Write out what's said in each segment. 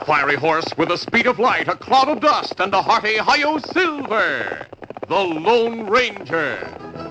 fiery horse with the speed of light, a cloud of dust, and a hearty Hi-Yo Silver, the Lone Ranger.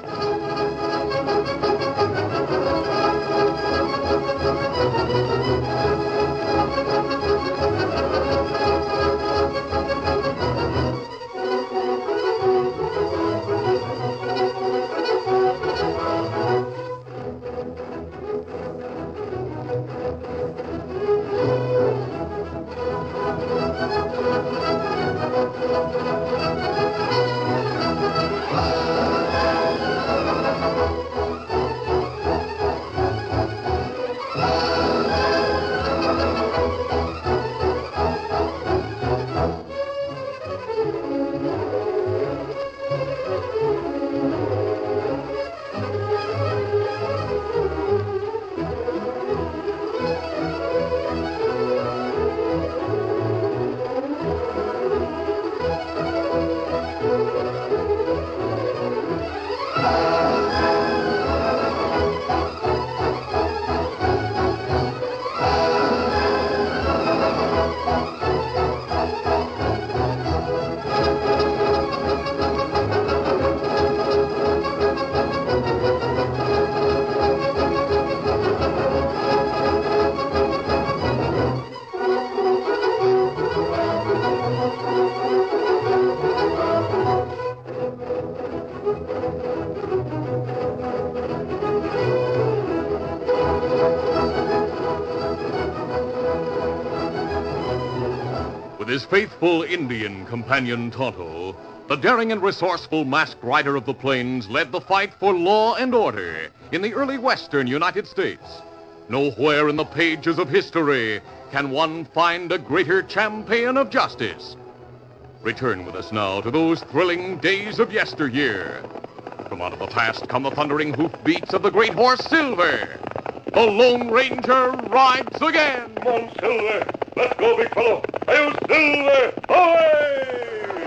With his faithful Indian companion Tonto, the daring and resourceful masked rider of the plains led the fight for law and order in the early western United States. Nowhere in the pages of history can one find a greater champion of justice. Return with us now to those thrilling days of yesteryear. From out of the past come the thundering hoofbeats of the great horse Silver. The Lone Ranger rides again. Come on, Silver. Let's go, big fellow. Hi-Yo Silver! Away!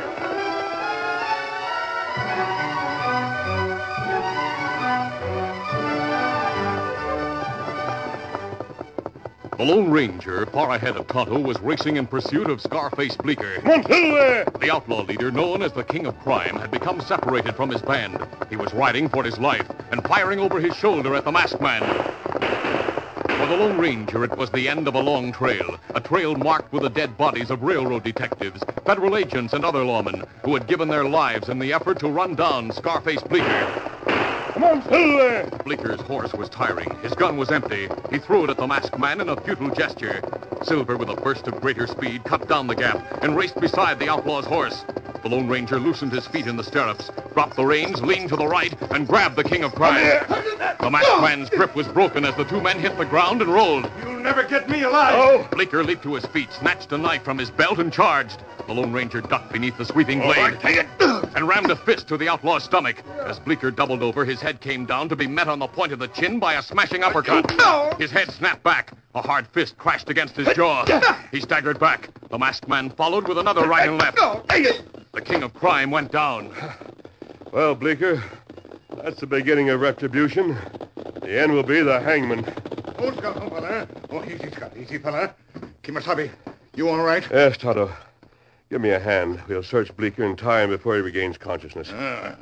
The Lone Ranger, far ahead of Tonto, was racing in pursuit of Scarface Bleeker. Come on, Silver! The outlaw leader, known as the King of Crime, had become separated from his band. He was riding for his life and firing over his shoulder at the masked man. For the Lone Ranger, it was the end of a long trail, a trail marked with the dead bodies of railroad detectives, federal agents, and other lawmen who had given their lives in the effort to run down Scarface Bleeker. Come on, Silver! Bleeker's horse was tiring. His gun was empty. He threw it at the masked man in a futile gesture. Silver, with a burst of greater speed, cut down the gap and raced beside the outlaw's horse. The Lone Ranger loosened his feet in the stirrups, dropped the reins, leaned to the right, and grabbed the King of Crime. The masked man's grip was broken as the two men hit the ground and rolled. You'll never get me alive! Oh! Bleeker leaped to his feet, snatched a knife from his belt, and charged. The Lone Ranger ducked beneath the sweeping blade. All right, take it! And rammed a fist to the outlaw's stomach. As Bleeker doubled over, his head came down to be met on the point of the chin by a smashing uppercut. His head snapped back. A hard fist crashed against his jaw. He staggered back. The masked man followed with another right and left. The King of Crime went down. Well, Bleeker, that's the beginning of retribution. The end will be the hangman. Oh, fella. Oh, easy, Scott. Easy, fella. Kimasabi, you all right? Yes, Tonto. Give me a hand. We'll search Bleeker and tie him before he regains consciousness.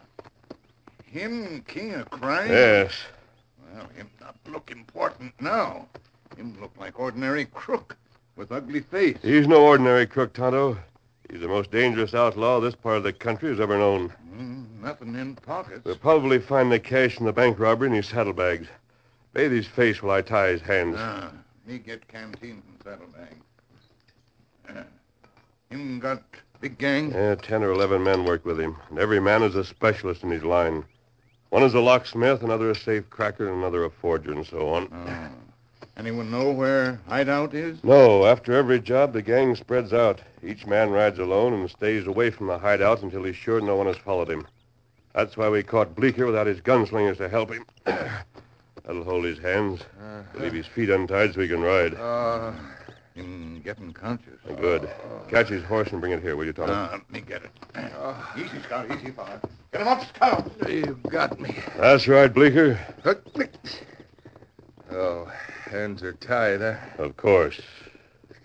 Him King of Crime? Yes. Well, him not look important now. Him look like ordinary crook with ugly face. He's no ordinary crook, Tonto. He's the most dangerous outlaw this part of the country has ever known. Nothing in pockets. We'll probably find the cash from the bank robbery in his saddlebags. Bathe his face while I tie his hands. Me get canteen from saddlebag. Him got big gang? 10 or 11 men work with him, and every man is a specialist in his line. One is a locksmith, another a safe cracker, and another a forger, and so on. Anyone know where hideout is? No, after every job, the gang spreads out. Each man rides alone and stays away from the hideout until he's sure no one has followed him. That's why we caught Bleeker without his gunslingers to help him. That'll hold his hands. Leave his feet untied so he can ride. Him getting conscious. Good. Catch his horse and bring it here, will you, Tonto? Let me get it. Easy, Scout. Easy, fella. Get him up, Scout. You got me. That's right, Bleeker. Oh, hands are tied, huh? Of course.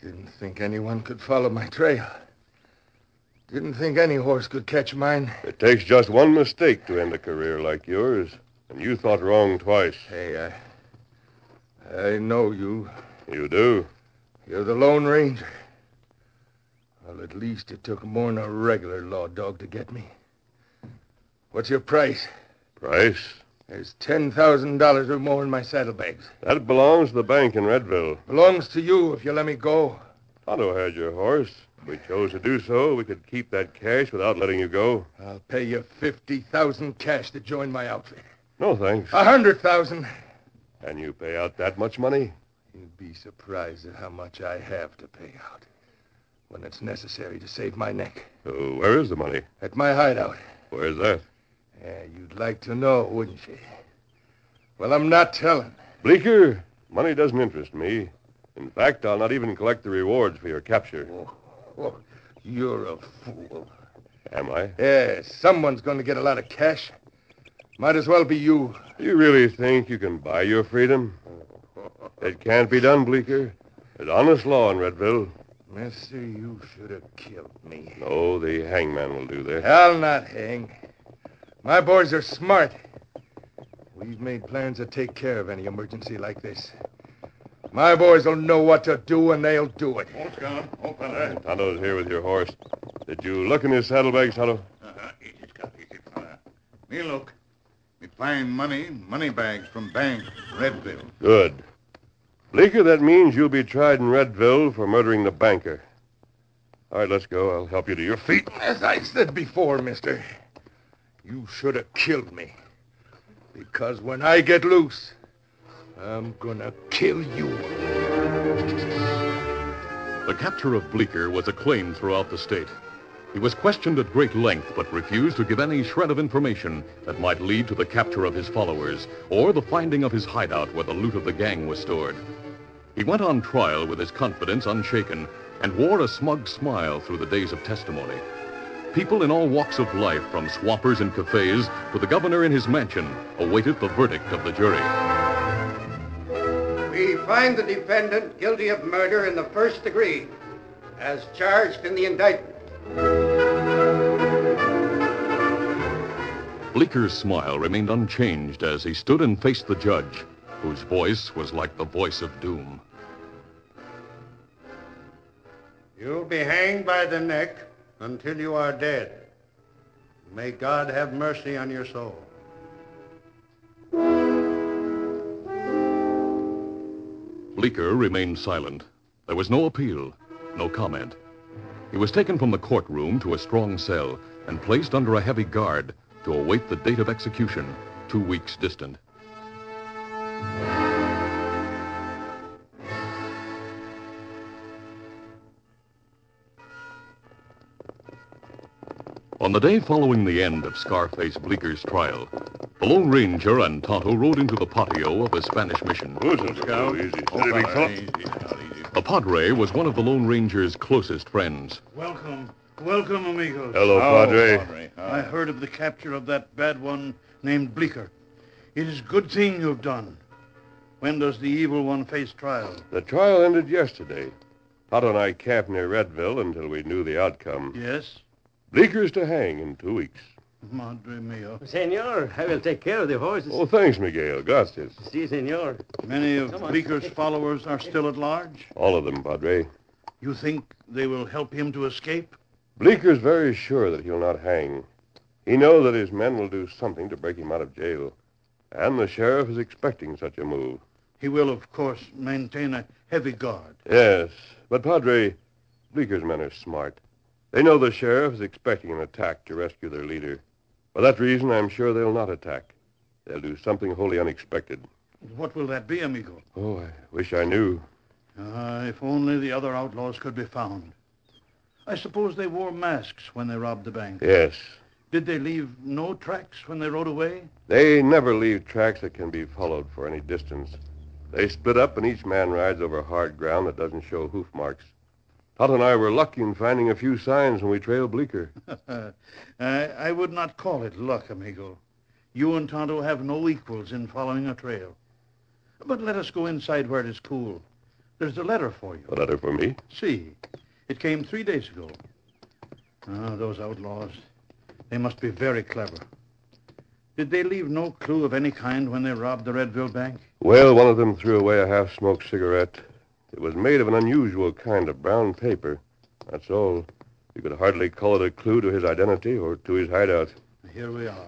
Didn't think anyone could follow my trail. Didn't think any horse could catch mine. It takes just one mistake to end a career like yours, and you thought wrong twice. Hey, I know you. You do? You're the Lone Ranger. Well, at least it took more than a regular law dog to get me. What's your price? Price? There's $10,000 or more in my saddlebags. That belongs to the bank in Redville. Belongs to you if you let me go. Tonto had your horse. If we chose to do so, we could keep that cash without letting you go. I'll pay you $50,000 cash to join my outfit. No, thanks. $100,000. Can you pay out that much money? You'd be surprised at how much I have to pay out when it's necessary to save my neck. So where is the money? At my hideout. Where's that? Yeah, you'd like to know, wouldn't you? Well, I'm not telling. Bleeker, money doesn't interest me. In fact, I'll not even collect the rewards for your capture. Oh, you're a fool. Am I? Yes, someone's going to get a lot of cash. Might as well be you. You really think you can buy your freedom? It can't be done, Bleeker. There's honest law in Redville. Mister, you should have killed me. No, the hangman will do that. I'll not hang. My boys are smart. We've made plans to take care of any emergency like this. My boys will know what to do, and they'll do it. Oh, Scout. Oh, fella. Tonto's here with your horse. Did you look in his saddlebags, Tonto? Easy, Scout. Easy, fella. Me look. Me find money bags from bank, Redville. Good. Bleeker, that means you'll be tried in Redville for murdering the banker. All right, let's go. I'll help you to your feet. As I said before, mister, you should have killed me. Because when I get loose, I'm gonna kill you. The capture of Bleeker was acclaimed throughout the state. He was questioned at great length, but refused to give any shred of information that might lead to the capture of his followers or the finding of his hideout where the loot of the gang was stored. He went on trial with his confidence unshaken and wore a smug smile through the days of testimony. People in all walks of life, from swampers in cafes to the governor in his mansion, awaited the verdict of the jury. We find the defendant guilty of murder in the first degree, as charged in the indictment. Bleeker's smile remained unchanged as he stood and faced the judge, whose voice was like the voice of doom. You'll be hanged by the neck until you are dead. May God have mercy on your soul. Bleeker remained silent. There was no appeal, no comment. He was taken from the courtroom to a strong cell and placed under a heavy guard to await the date of execution, 2 weeks distant. On the day following the end of Scarface Bleeker's trial, the Lone Ranger and Tonto rode into the patio of a Spanish mission. Scout. Easy. Steady, big fella. Easy, Scout, easy. The Padre was one of the Lone Ranger's closest friends. Welcome. Welcome, amigos. Hello, Padre. I heard of the capture of that bad one named Bleeker. It is a good thing you've done. When does the evil one face trial? The trial ended yesterday. Tonto and I camped near Redville until we knew the outcome. Yes? Bleeker's to hang in 2 weeks. Madre mia. Senor, I will take care of the horses. Oh, thanks, Miguel. Gracias. Si, senor. Many of Bleeker's followers are still at large? All of them, Padre. You think they will help him to escape? Bleeker's very sure that he'll not hang. He knows that his men will do something to break him out of jail. And the sheriff is expecting such a move. He will, of course, maintain a heavy guard. Yes, but Padre, Bleeker's men are smart. They know the sheriff is expecting an attack to rescue their leader. For that reason, I'm sure they'll not attack. They'll do something wholly unexpected. What will that be, amigo? Oh, I wish I knew. If only the other outlaws could be found. I suppose they wore masks when they robbed the bank. Yes. Did they leave no tracks when they rode away? They never leave tracks that can be followed for any distance. They split up and each man rides over hard ground that doesn't show hoof marks. Tonto and I were lucky in finding a few signs when we trailed Bleeker. I would not call it luck, amigo. You and Tonto have no equals in following a trail. But let us go inside where it is cool. There's a letter for you. A letter for me? See, it came 3 days ago. Ah, those outlaws. They must be very clever. Did they leave no clue of any kind when they robbed the Redville Bank? Well, one of them threw away a half-smoked cigarette. It was made of an unusual kind of brown paper. That's all. You could hardly call it a clue to his identity or to his hideout. Here we are.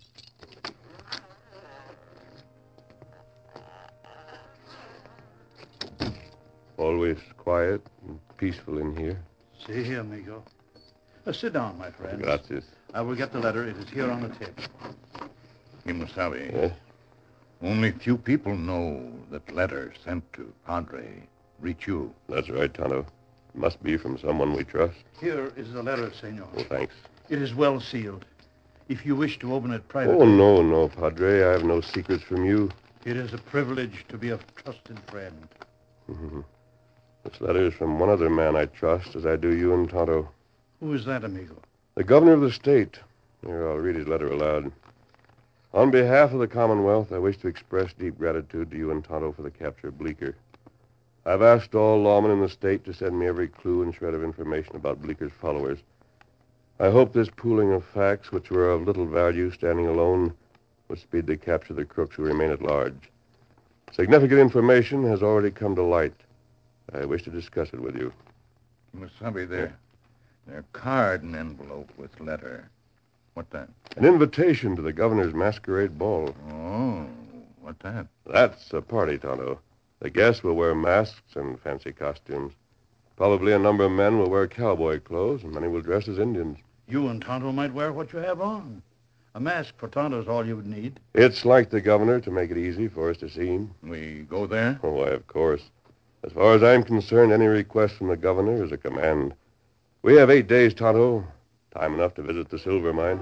Always quiet and peaceful in here. See here, amigo. Sit down, my friend. Gracias. I will get the letter. It is here on the table. Kimasabi. Yes? Only few people know that letter sent to Padre reach you. That's right, Tonto. It must be from someone we trust. Here is the letter, senor. Oh, thanks. It is well sealed. If you wish to open it privately... Oh, no, Padre. I have no secrets from you. It is a privilege to be a trusted friend. Mm-hmm. This letter is from one other man I trust, as I do you and Tonto. Who is that, amigo? The governor of the state. Here, I'll read his letter aloud. On behalf of the Commonwealth, I wish to express deep gratitude to you and Tonto for the capture of Bleecker. I've asked all lawmen in the state to send me every clue and shred of information about Bleeker's followers. I hope this pooling of facts, which were of little value standing alone, will speed the capture of the crooks who remain at large. Significant information has already come to light. I wish to discuss it with you. Kimasabi, their card and envelope with letter. What that? An invitation to the governor's masquerade ball. Oh, what that? That's a party, Tonto. The guests will wear masks and fancy costumes. Probably a number of men will wear cowboy clothes, and many will dress as Indians. You and Tonto might wear what you have on. A mask for Tonto is all you would need. It's like the governor to make it easy for us to see him. We go there? Oh, why, of course. As far as I'm concerned, any request from the governor is a command. We have 8 days, Tonto. Time enough to visit the silver mine.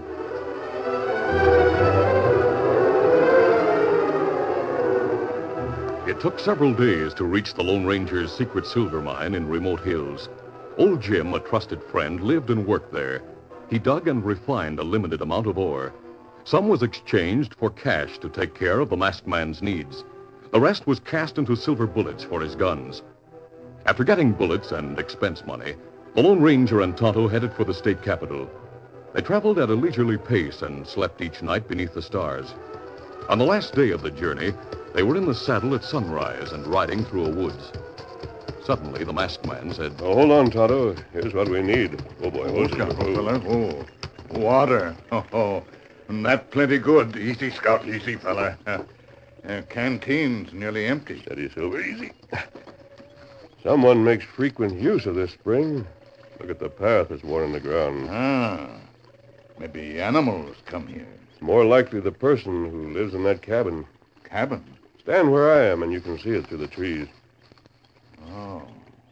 It took several days to reach the Lone Ranger's secret silver mine in remote hills. Old Jim, a trusted friend, lived and worked there. He dug and refined a limited amount of ore. Some was exchanged for cash to take care of the masked man's needs. The rest was cast into silver bullets for his guns. After getting bullets and expense money, the Lone Ranger and Tonto headed for the state capital. They traveled at a leisurely pace and slept each night beneath the stars. On the last day of the journey, they were in the saddle at sunrise and riding through a woods. Suddenly, the masked man said, Oh, hold on, Tonto. Here's what we need. Oh, boy. Oh, Scout, fella. Oh, water. Oh, and that plenty good. Easy, Scout. Easy, fella. Canteen's nearly empty. Steady, Silver. Easy. Someone makes frequent use of this spring. Look at the path that's worn in the ground. Ah, maybe animals come here. It's more likely the person who lives in that cabin. Cabin? Stand where I am, and you can see it through the trees. Oh,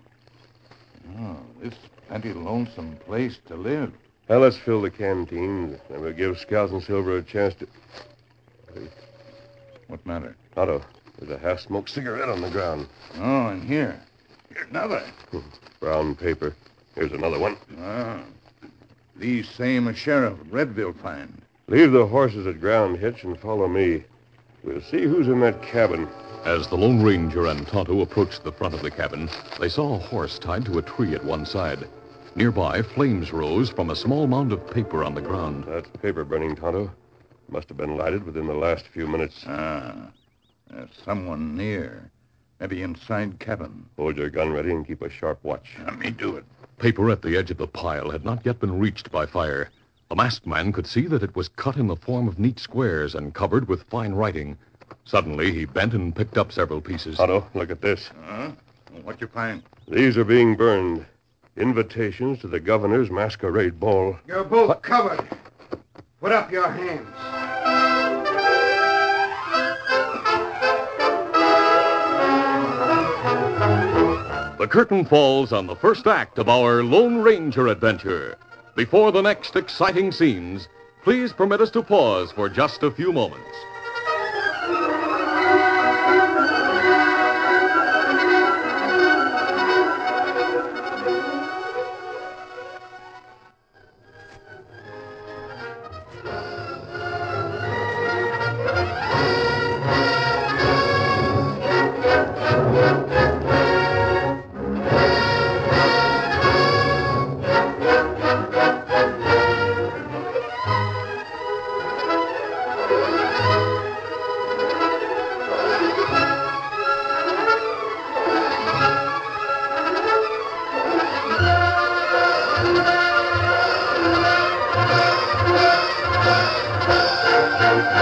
this is plenty lonesome place to live. Now, let's fill the canteens, and we'll give Scout and Silver a chance to... What matter? Tonto, there's a half-smoked cigarette on the ground. Oh, and here. Here's another. Brown paper. Here's another one. Ah, these same a sheriff at Redville find. Leave the horses at ground hitch and follow me. We'll see who's in that cabin. As the Lone Ranger and Tonto approached the front of the cabin, they saw a horse tied to a tree at one side. Nearby, flames rose from a small mound of paper on the ground. That's paper burning, Tonto. Must have been lighted within the last few minutes. Ah, there's someone near. Maybe inside cabin. Hold your gun ready and keep a sharp watch. Let me do it. Paper at the edge of the pile had not yet been reached by fire. The masked man could see that it was cut in the form of neat squares and covered with fine writing. Suddenly, he bent and picked up several pieces. Tonto, look at this. Huh? What you find? These are being burned. Invitations to the governor's masquerade ball. You're both covered. Put up your hands. The curtain falls on the first act of our Lone Ranger adventure. Before the next exciting scenes, please permit us to pause for just a few moments.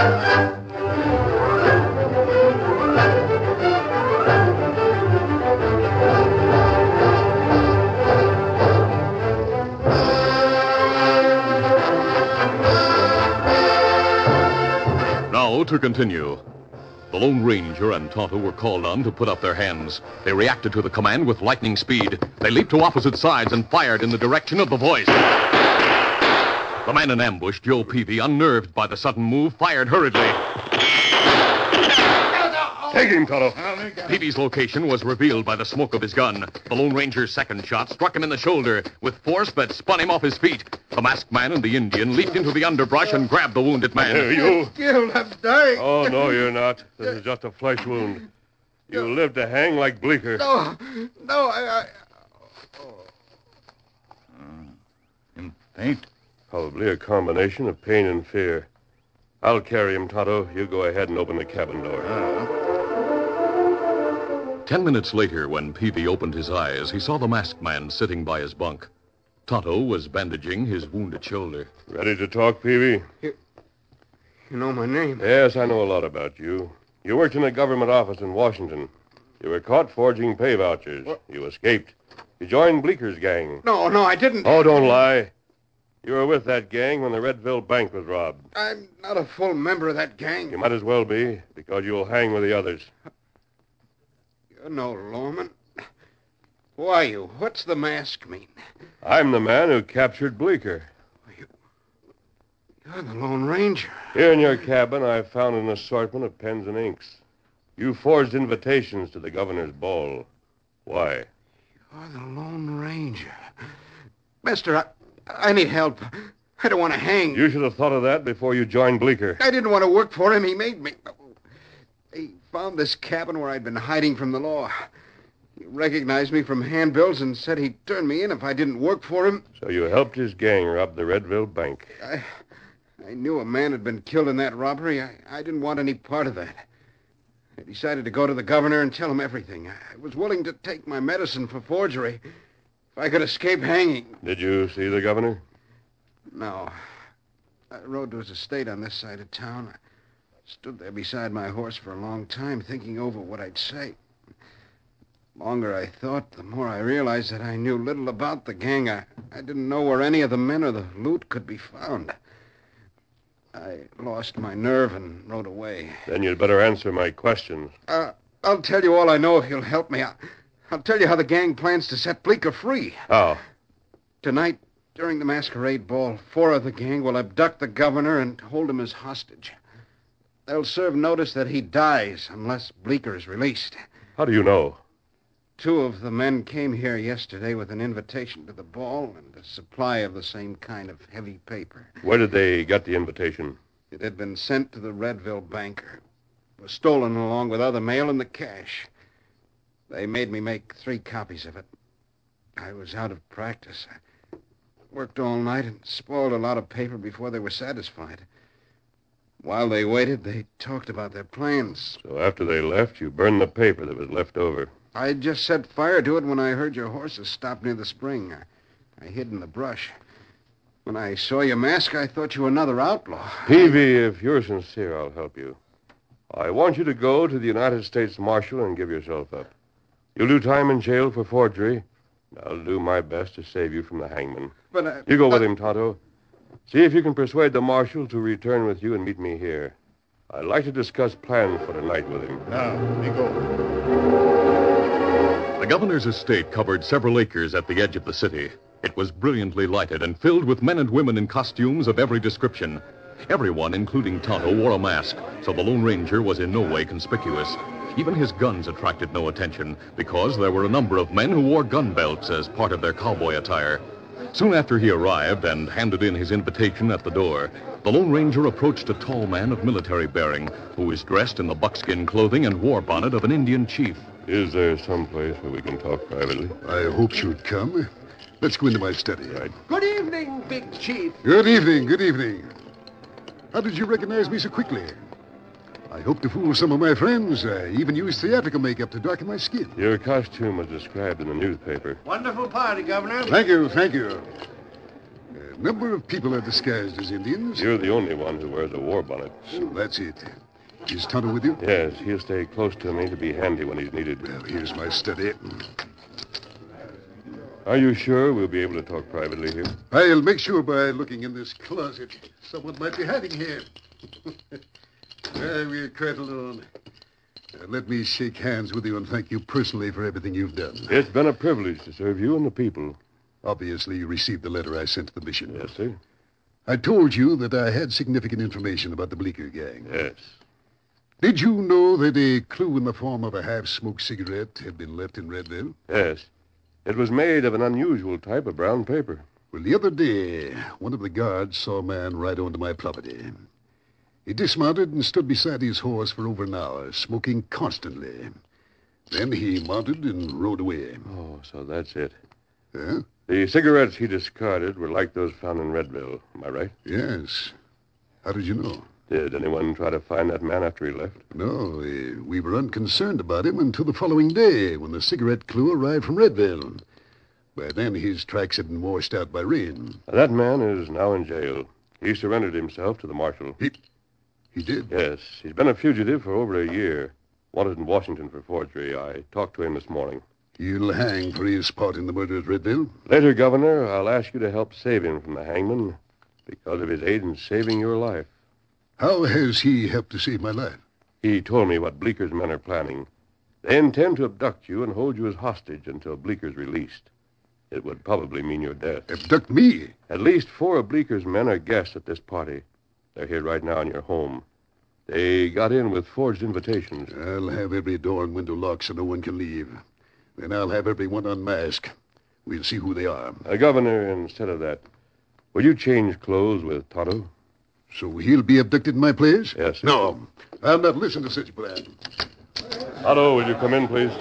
Now to continue. The Lone Ranger and Tonto were called on to put up their hands. They reacted to the command with lightning speed. They leaped to opposite sides and fired in the direction of the voice. The man in ambush, Joe Peavy, unnerved by the sudden move, fired hurriedly. Take him, Tonto. Peavy's location was revealed by the smoke of his gun. The Lone Ranger's second shot struck him in the shoulder with force that spun him off his feet. The masked man and the Indian leaped into the underbrush and grabbed the wounded man. Here, you. Killed, I'm dying. Oh, no, you're not. This is just a flesh wound. You live to hang like Bleecker. No, I... In faint? Probably a combination of pain and fear. I'll carry him, Tonto. You go ahead and open the cabin door. 10 minutes later, when Peavy opened his eyes, he saw the masked man sitting by his bunk. Tonto was bandaging his wounded shoulder. Ready to talk, Peavy? You know my name? Yes, I know a lot about you. You worked in a government office in Washington. You were caught forging pay vouchers. What? You escaped. You joined Bleeker's gang. No, I didn't. Oh, don't lie. You were with that gang when the Redville Bank was robbed. I'm not a full member of that gang. You might as well be, because you'll hang with the others. You're no lawman. Who are you? What's the mask mean? I'm the man who captured Bleecker. You're the Lone Ranger. Here in your cabin, I found an assortment of pens and inks. You forged invitations to the governor's ball. Why? You're the Lone Ranger. Mister, I need help. I don't want to hang. You should have thought of that before you joined Bleecker. I didn't want to work for him. He made me. He found this cabin where I'd been hiding from the law. He recognized me from handbills and said he'd turn me in if I didn't work for him. So you helped his gang rob the Redville Bank. I knew a man had been killed in that robbery. I didn't want any part of that. I decided to go to the governor and tell him everything. I was willing to take my medicine for forgery if I could escape hanging. Did you see the governor? No. I rode to his estate on this side of town. I stood there beside my horse for a long time, thinking over what I'd say. The longer I thought, the more I realized that I knew little about the gang. I didn't know where any of the men or the loot could be found. I lost my nerve and rode away. Then you'd better answer my questions. I'll tell you all I know if you'll help me. I'll tell you how the gang plans to set Bleecker free. How? Tonight, during the masquerade ball, 4 of the gang will abduct the governor and hold him as hostage. They'll serve notice that he dies unless Bleecker is released. How do you know? 2 of the men came here yesterday with an invitation to the ball and a supply of the same kind of heavy paper. Where did they get the invitation? It had been sent to the Redville banker. It was stolen along with other mail and the cash. They made me make 3 copies of it. I was out of practice. I worked all night and spoiled a lot of paper before they were satisfied. While they waited, they talked about their plans. So after they left, you burned the paper that was left over. I just set fire to it when I heard your horses stop near the spring. I hid in the brush. When I saw your mask, I thought you were another outlaw. Peavy, if you're sincere, I'll help you. I want you to go to the United States Marshal and give yourself up. You'll do time in jail for forgery. I'll do my best to save you from the hangman. But You go with him, Tonto. See if you can persuade the marshal to return with you and meet me here. I'd like to discuss plans for tonight with him. Now, we go. The governor's estate covered several acres at the edge of the city. It was brilliantly lighted and filled with men and women in costumes of every description. Everyone, including Tonto, wore a mask, so the Lone Ranger was in no way conspicuous. Even his guns attracted no attention, because there were a number of men who wore gun belts as part of their cowboy attire. Soon after he arrived and handed in his invitation at the door, the Lone Ranger approached a tall man of military bearing who was dressed in the buckskin clothing and war bonnet of an Indian chief. Is there some place where we can talk privately? I hoped you'd come. Let's go into my study. Right. Good evening, Big Chief. Good evening, good evening. How did you recognize me so quickly? I hope to fool some of my friends. I even used theatrical makeup to darken my skin. Your costume was described in the newspaper. Wonderful party, Governor. Thank you, thank you. A number of people are disguised as Indians. You're the only one who wears a war bonnet. So that's it. Is Tonto with you? Yes, he'll stay close to me to be handy when he's needed. Well, here's my study. Are you sure we'll be able to talk privately here? I'll make sure by looking in this closet. Someone might be hiding here. We're quite alone. Let me shake hands with you and thank you personally for everything you've done. It's been a privilege to serve you and the people. Obviously, you received the letter I sent to the mission. Yes, sir. I told you that I had significant information about the Bleecker gang. Yes. Did you know that a clue in the form of a half-smoked cigarette had been left in Redville? Yes. It was made of an unusual type of brown paper. Well, the other day, one of the guards saw a man ride onto my property. He dismounted and stood beside his horse for over an hour, smoking constantly. Then he mounted and rode away. Oh, so that's it. Huh? The cigarettes he discarded were like those found in Redville. Am I right? Yes. How did you know? Did anyone try to find that man after he left? No, we were unconcerned about him until the following day when the cigarette clue arrived from Redville. By then, his tracks had been washed out by rain. That man is now in jail. He surrendered himself to the marshal. He did? Yes. He's been a fugitive for over a year. Wanted in Washington for forgery. I talked to him this morning. He'll hang for his part in the murder at Redville? Later, Governor, I'll ask you to help save him from the hangman because of his aid in saving your life. How has he helped to save my life? He told me what Bleeker's men are planning. They intend to abduct you and hold you as hostage until Bleeker's released. It would probably mean your death. Abduct me? At least 4 of Bleeker's men are guests at this party. They're here right now in your home. They got in with forged invitations. I'll have every door and window locked so no one can leave. Then I'll have everyone unmasked. We'll see who they are. Governor, instead of that, will you change clothes with Tonto? So he'll be abducted in my place? Yes, sir. No, I'll not listen to such plan. Tonto, will you come in, please?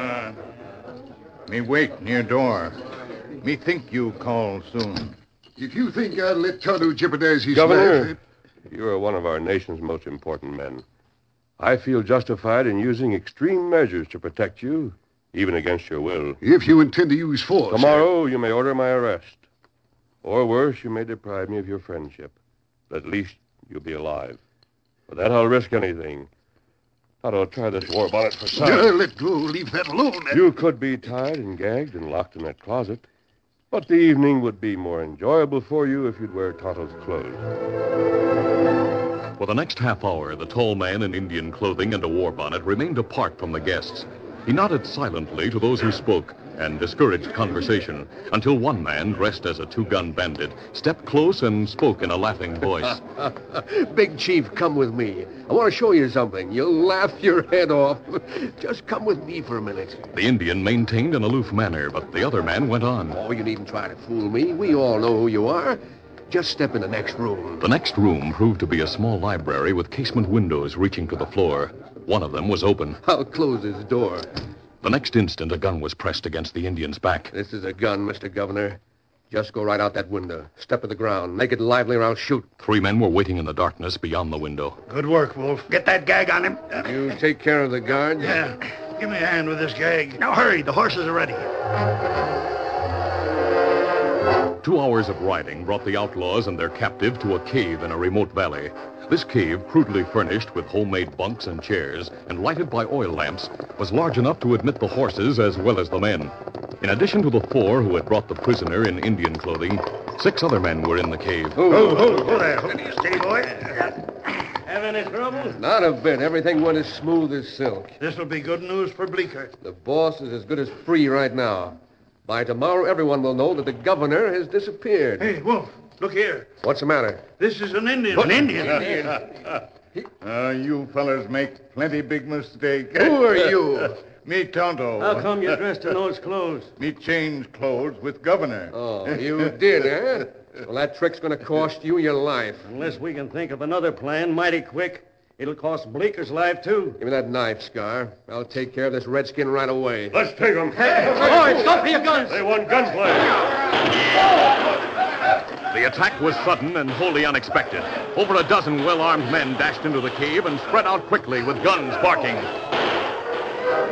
Me wait near door. Me think you call soon. If you think I'll let Tonto jeopardize his Governor, life... you are one of our nation's most important men. I feel justified in using extreme measures to protect you, even against your will. If you intend to use force... Tomorrow, you may order my arrest. Or worse, you may deprive me of your friendship. But at least you'll be alive. For that, I'll risk anything. Tonto, try this war bonnet for size. Let go. Leave that alone. You could be tied and gagged and locked in that closet. But the evening would be more enjoyable for you if you'd wear Tonto's clothes. For the next half hour, the tall man in Indian clothing and a war bonnet remained apart from the guests. He nodded silently to those who spoke and discouraged conversation until one man, dressed as a 2-gun bandit, stepped close and spoke in a laughing voice. Big Chief, come with me. I want to show you something. You'll laugh your head off. Just come with me for a minute. The Indian maintained an aloof manner, but the other man went on. Oh, you needn't try to fool me. We all know who you are. Just step in the next room. The next room proved to be a small library with casement windows reaching to the floor. One of them was open. I'll close this door. The next instant, a gun was pressed against the Indian's back. This is a gun, Mr. Governor. Just go right out that window. Step to the ground. Make it lively or I'll shoot. 3 men were waiting in the darkness beyond the window. Good work, Wolf. Get that gag on him. You take care of the guard. Yeah. Give me a hand with this gag. Now hurry. The horses are ready. 2 hours of riding brought the outlaws and their captive to a cave in a remote valley. This cave, crudely furnished with homemade bunks and chairs and lighted by oil lamps, was large enough to admit the horses as well as the men. In addition to the 4 who had brought the prisoner in Indian clothing, 6 other men were in the cave. Hold there. Steady, boy. Have any trouble? Not a bit. Everything went as smooth as silk. This will be good news for Bleecker. The boss is as good as free right now. By tomorrow, everyone will know that the governor has disappeared. Hey, Wolf, look here. What's the matter? This is an Indian. An Indian? You fellers make plenty big mistake. Who are you? Me Tonto. How come you're dressed in those clothes? Me change clothes with governor. Oh, you did, eh? Well, that trick's going to cost you your life. Unless we can think of another plan mighty quick, it'll cost Bleeker's life, too. Give me that knife, Scar. I'll take care of this redskin right away. Let's take them. Boys, stop your guns. They want gunplay. The attack was sudden and wholly unexpected. Over a dozen well-armed men dashed into the cave and spread out quickly with guns barking.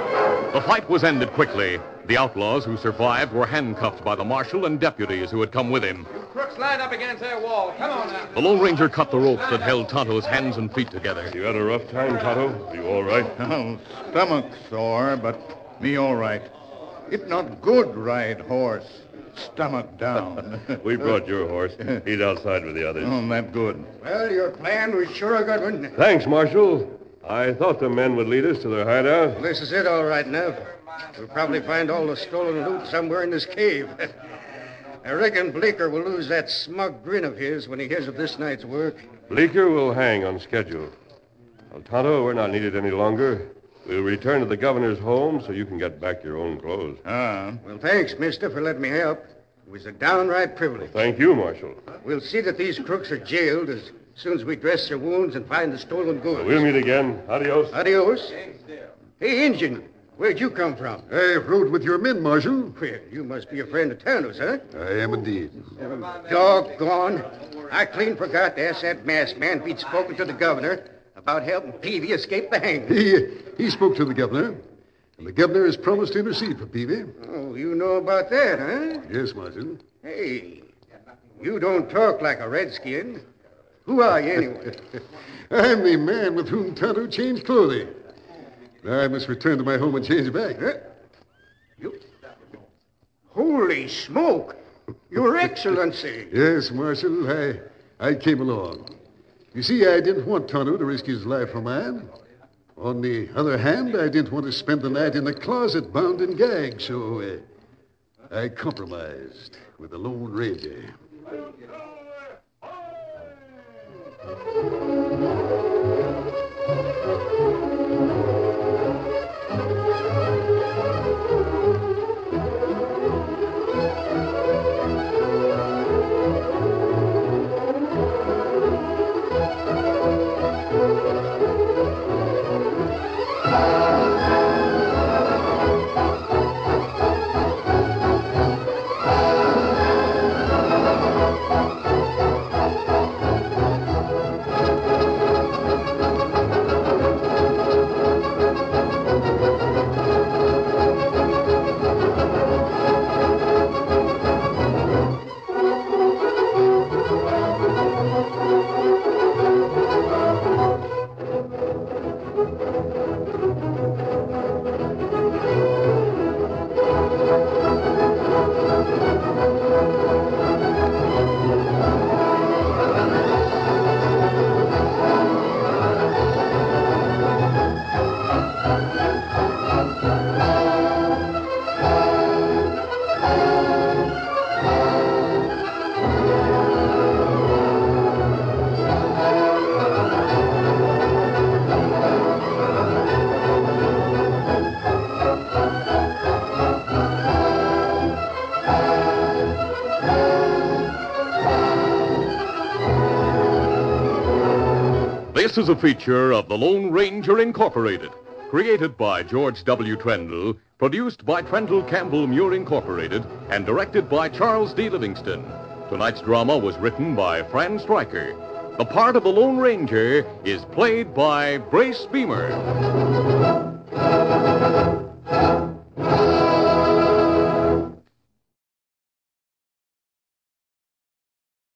The fight was ended quickly. The outlaws who survived were handcuffed by the marshal and deputies who had come with him. Crooks, line up against that wall. Come on now. The Lone Ranger cut the ropes that held Tonto's hands and feet together. You had a rough time, Tonto? Are you all right? Oh, stomach sore, but me all right. It not good ride horse. Stomach down. We brought your horse. He's outside with the others. Oh, that good. Well, your plan was sure a good one. Thanks, Marshal. I thought the men would lead us to their hideout. This is it, all right, Nev. We'll probably find all the stolen loot somewhere in this cave. I reckon Bleeker will lose that smug grin of his when he hears of this night's work. Bleeker will hang on schedule. Well, Tonto, we're not needed any longer. We'll return to the governor's home so you can get back your own clothes. Well, thanks, mister, for letting me help. It was a downright privilege. Thank you, Marshal. We'll see that these crooks are jailed as soon as we dress their wounds and find the stolen goods. We'll meet again. Adios. Adios. Hey, Injun, where'd you come from? I rode with your men, Marshal. Well, you must be a friend of Tano's, huh? I am indeed. Doggone. I clean forgot to ask that masked man if he'd spoken to the governor about helping Peavy escape the hanging. He spoke to the governor, and the governor has promised to intercede for Peavy. Oh, you know about that, huh? Yes, Marshal. Hey, you don't talk like a redskin. Who are you, anyway? I'm the man with whom Tonto changed clothing. Now I must return to my home and change back. Huh? You... Holy smoke! Your Excellency! Yes, Marshal, I came along. You see, I didn't want Tonto to risk his life for mine. On the other hand, I didn't want to spend the night in a closet bound and gagged, so I compromised with the Lone Ranger. This is a feature of the Lone Ranger Incorporated, created by George W. Trendle, produced by Trendle Campbell Muir Incorporated, and directed by Charles D. Livingston. Tonight's drama was written by Fran Stryker. The part of the Lone Ranger is played by Brace Beamer.